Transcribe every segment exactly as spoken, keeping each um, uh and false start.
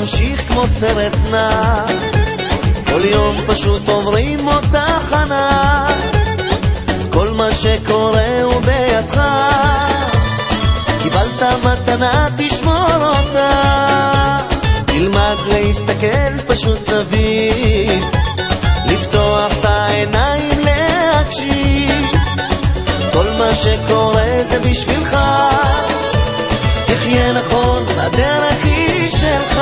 ימשיך כמו סרט נע, כל יום פשוט עוברים אותה חנה, כל מה שקורה הוא בידך, קיבלת מתנה תשמור אותה, תלמד להסתכל פשוט סביב, לפתוח את העיניים להקשיב, כל מה שקורה זה בשבילך, תחיה נכון, הדרך היא שלך,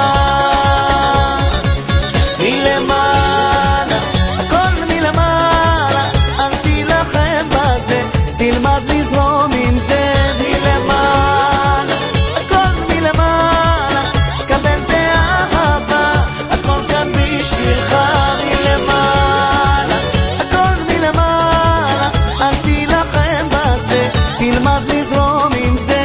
מלמעלה, הכל מלמעלה, אל תילחם בזה, תלמד לזרום עם זה, מלמעלה, הכל מלמעלה, קבל באהבה, הכל כאן בשבילך, מלמעלה, הכל מלמעלה, אל תילחם בזה, תלמד לזרום עם זה,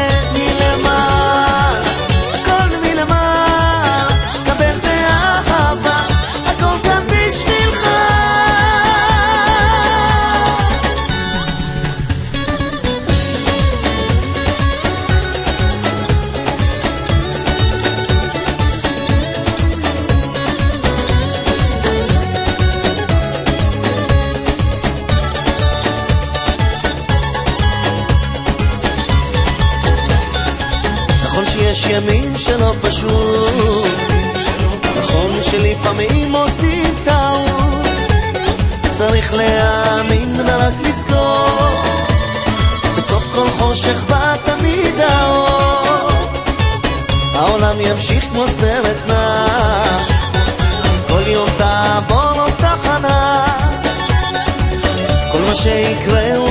יש ימים שלא פשוט, נכון שלפעמים עושים טעות, צריך להאמין ורק לזכור, בסוף כל חושך בא תמיד האור, העולם ימשיך כמו סרט נע, כל יום תעבור אותה חנה, כל מה שיקרה